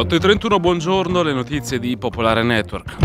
8.31, buongiorno, le notizie di Popolare Network.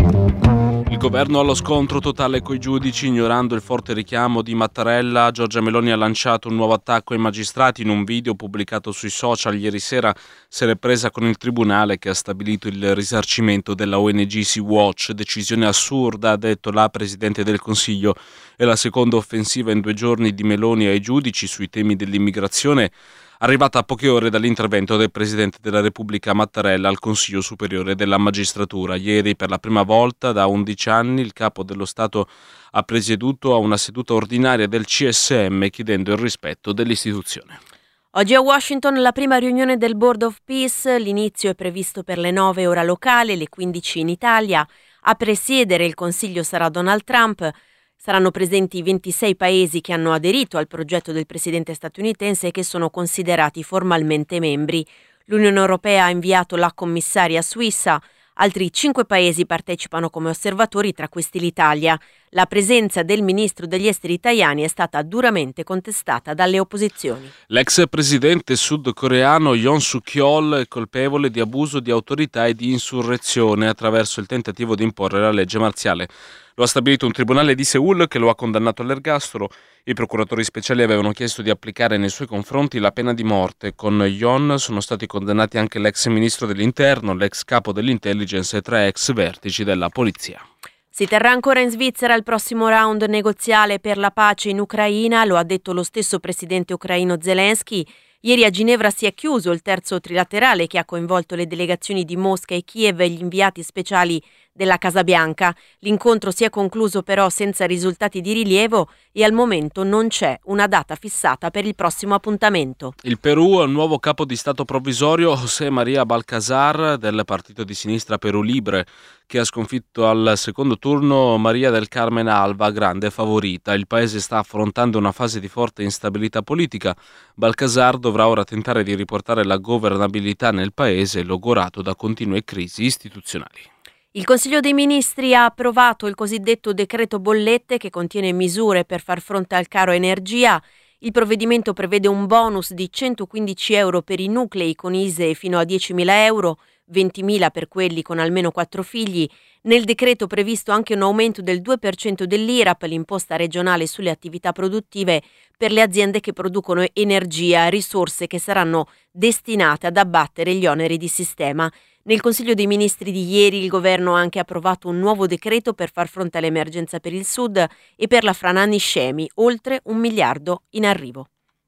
Il governo allo scontro totale coi giudici, ignorando il forte richiamo di Mattarella. Giorgia Meloni ha lanciato un nuovo attacco ai magistrati. In un video pubblicato sui social ieri sera se l'è presa con il tribunale che ha stabilito il risarcimento della ONG Sea-Watch. Decisione assurda, ha detto la Presidente del Consiglio. È la seconda offensiva in 2 giorni di Meloni ai giudici sui temi dell'immigrazione, arrivata a poche ore dall'intervento del Presidente della Repubblica Mattarella al Consiglio Superiore della Magistratura. Ieri, per la prima volta da 11 anni, il Capo dello Stato ha presieduto a una seduta ordinaria del CSM chiedendo il rispetto dell'istituzione. Oggi a Washington la prima riunione del Board of Peace, l'inizio è previsto per le 9 ora locale, le 15 in Italia. A presiedere il Consiglio sarà Donald Trump. Saranno presenti i 26 paesi che hanno aderito al progetto del presidente statunitense e che sono considerati formalmente membri. L'Unione Europea ha inviato la commissaria Suissa. Altri 5 paesi partecipano come osservatori, tra questi l'Italia. La presenza del ministro degli esteri italiani è stata duramente contestata dalle opposizioni. L'ex presidente sudcoreano Yoon Suk-yeol è colpevole di abuso di autorità e di insurrezione attraverso il tentativo di imporre la legge marziale. Lo ha stabilito un tribunale di Seul che lo ha condannato all'ergastolo. I procuratori speciali avevano chiesto di applicare nei suoi confronti la pena di morte. Con Yoon sono stati condannati anche l'ex ministro dell'interno, l'ex capo dell'intelligence e 3 ex vertici della polizia. Si terrà ancora in Svizzera il prossimo round negoziale per la pace in Ucraina, lo ha detto lo stesso presidente ucraino Zelensky. Ieri a Ginevra si è chiuso il terzo trilaterale che ha coinvolto le delegazioni di Mosca e Kiev e gli inviati speciali della Casa Bianca. L'incontro si è concluso però senza risultati di rilievo e al momento non c'è una data fissata per il prossimo appuntamento. Il Perù ha un nuovo capo di Stato provvisorio, José María Balcazar, del partito di sinistra Perú Libre, che ha sconfitto al secondo turno María del Carmen Alba, grande favorita. Il paese sta affrontando una fase di forte instabilità politica. Balcazar dovrà ora tentare di riportare la governabilità nel paese, logorato da continue crisi istituzionali. Il Consiglio dei Ministri ha approvato il cosiddetto decreto bollette che contiene misure per far fronte al caro energia. Il provvedimento prevede un bonus di 115 euro per i nuclei con ISEE fino a 10.000 euro, 20.000 per quelli con almeno 4 figli. Nel decreto previsto anche un aumento del 2% dell'IRAP, l'imposta regionale sulle attività produttive, per le aziende che producono energia, risorse che saranno destinate ad abbattere gli oneri di sistema. Nel Consiglio dei Ministri di ieri il governo ha anche approvato un nuovo decreto per far fronte all'emergenza per il Sud e per la frana Niscemi, oltre 1 miliardo in arrivo.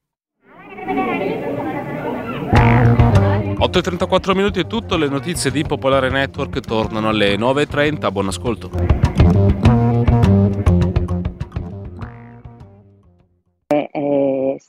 8.34 minuti è tutto, le notizie di Popolare Network tornano alle 9.30, buon ascolto.